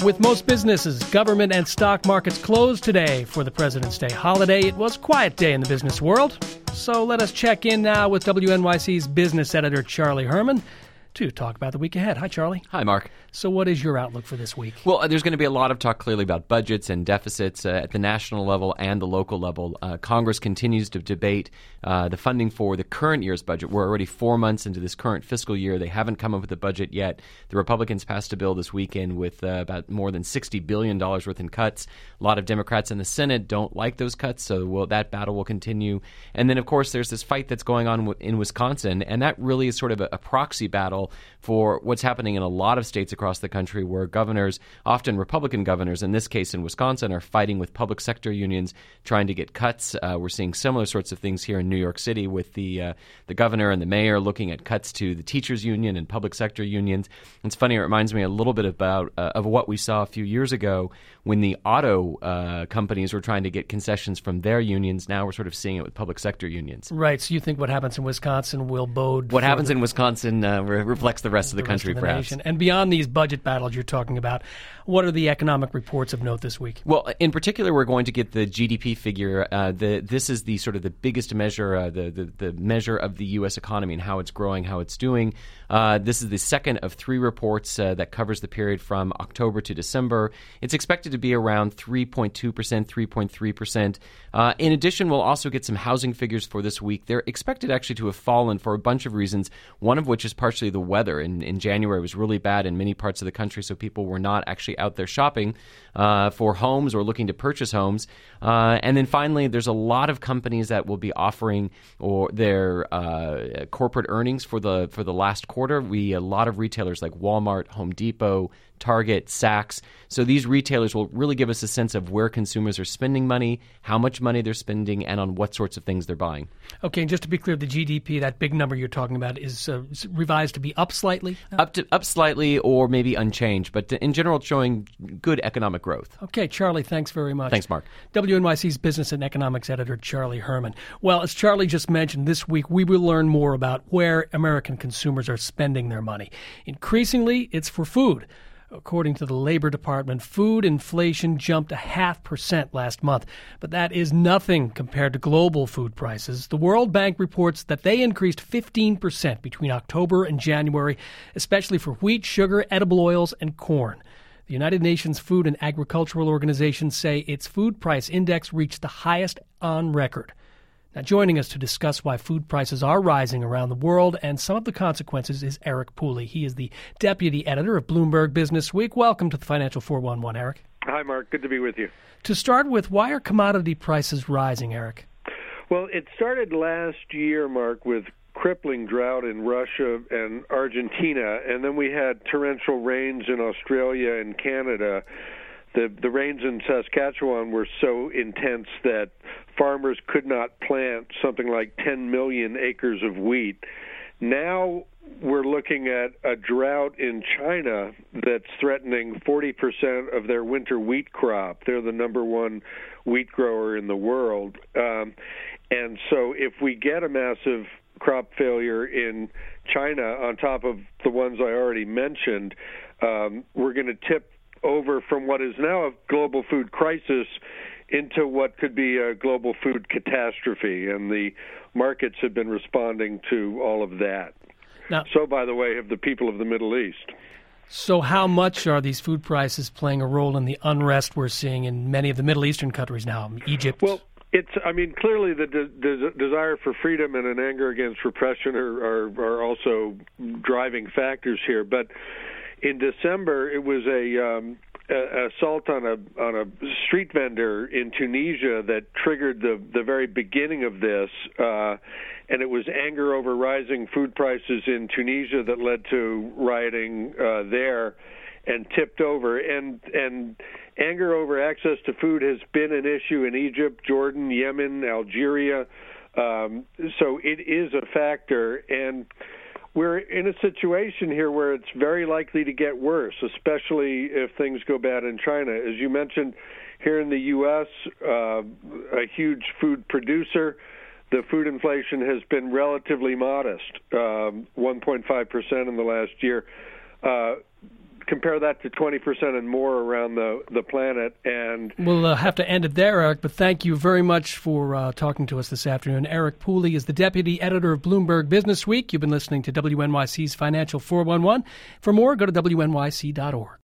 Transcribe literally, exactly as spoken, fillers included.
With most businesses, government, and stock markets closed today for the President's Day holiday, it was a quiet day in the business world. So let us check in now with W N Y C's business editor, Charlie Herman, to talk about the week ahead. Hi, Charlie. Hi, Mark. So what is your outlook for this week? Well, there's going to be a lot of talk clearly about budgets and deficits uh, at the national level and the local level. Uh, Congress continues to debate uh, the funding for the current year's budget. We're already four months into this current fiscal year. They haven't come up with a budget yet. The Republicans passed a bill this weekend with uh, about more than sixty billion dollars worth in cuts. A lot of Democrats in the Senate don't like those cuts, so we'll, that battle will continue. And then, of course, there's this fight that's going on w- in Wisconsin, and that really is sort of a, a proxy battle for what's happening in a lot of states across the country where governors, often Republican governors, in this case in Wisconsin, are fighting with public sector unions trying to get cuts. Uh, we're seeing similar sorts of things here in New York City with the uh, the governor and the mayor looking at cuts to the teachers union and public sector unions. It's funny, it reminds me a little bit about uh, of what we saw a few years ago when the auto uh, companies were trying to get concessions from their unions. Now we're sort of seeing it with public sector unions. Right, so you think what happens in Wisconsin will bode... What happens the, in Wisconsin uh, re- reflects the rest of the, the country, rest of the perhaps. Nation. And beyond these budget battles you're talking about, what are the economic reports of note this week? Well, in particular, we're going to get the G D P figure. Uh, the, this is the sort of the biggest measure, uh, the, the the measure of the U S economy and how it's growing, how it's doing. Uh, this is the second of three reports uh, that covers the period from October to December. It's expected to be around three point two percent, three point three percent. Uh, in addition, we'll also get some housing figures for this week. They're expected actually to have fallen for a bunch of reasons, one of which is partially the weather. In, in January, it was really bad in many parts of the country, so people were not actually out there shopping uh, for homes or looking to purchase homes. Uh, and then finally, there's a lot of companies that will be offering or their uh, corporate earnings for the for the last quarter. We a lot of retailers like Walmart, Home Depot, Target, Saks. So these retailers will really give us a sense of where consumers are spending money, how much money they're spending, and on what sorts of things they're buying. Okay, and just to be clear, the G D P, that big number you're talking about, is uh, revised to be up slightly? Up to up slightly or maybe unchanged, but in general it's showing good economic growth. Okay, Charlie, thanks very much. Thanks, Mark. W N Y C's business and economics editor, Charlie Herman. Well, as Charlie just mentioned, this week we will learn more about where American consumers are spending their money. Increasingly, it's for food. According to the Labor Department, food inflation jumped a half percent last month, but that is nothing compared to global food prices. The World Bank reports that they increased fifteen percent between October and January, especially for wheat, sugar, edible oils, and corn. The United Nations Food and Agricultural Organization say its food price index reached the highest on record. Now, joining us to discuss why food prices are rising around the world and some of the consequences is Eric Pooley. He is the deputy editor of Bloomberg Business Week. Welcome to the Financial four one one, Eric. Hi, Mark. Good to be with you. To start with, why are commodity prices rising, Eric? Well, it started last year, Mark, with crippling drought in Russia and Argentina, and then we had torrential rains in Australia and Canada. The, the rains in Saskatchewan were so intense that farmers could not plant something like ten million acres of wheat. Now we're looking at a drought in China that's threatening forty percent of their winter wheat crop. They're the number one wheat grower in the world. Um, and so if we get a massive crop failure in China on top of the ones I already mentioned, um, we're going to tip over from what is now a global food crisis into what could be a global food catastrophe, and the markets have been responding to all of that. Now, so, by the way, have the people of the Middle East. So how much are these food prices playing a role in the unrest we're seeing in many of the Middle Eastern countries now, Egypt? Well, it's, I mean, clearly the de- de- desire for freedom and an anger against repression are, are, are also driving factors here, but in December, it was a um, a assault on a on a street vendor in Tunisia that triggered the the very beginning of this, uh, and it was anger over rising food prices in Tunisia that led to rioting uh, there, and tipped over. And and anger over access to food has been an issue in Egypt, Jordan, Yemen, Algeria. Um, so it is a factor, and we're in a situation here where it's very likely to get worse, especially if things go bad in China. As you mentioned, here in the U S, uh, a huge food producer, the food inflation has been relatively modest, um, one point five percent in the last year. Uh, compare that to twenty percent and more around the, the planet. And we'll uh, have to end it there, Eric, but thank you very much for uh, talking to us this afternoon. Eric Pooley is the deputy editor of Bloomberg Business Week. You've been listening to W N Y C's Financial four one one. For more, go to W N Y C dot org.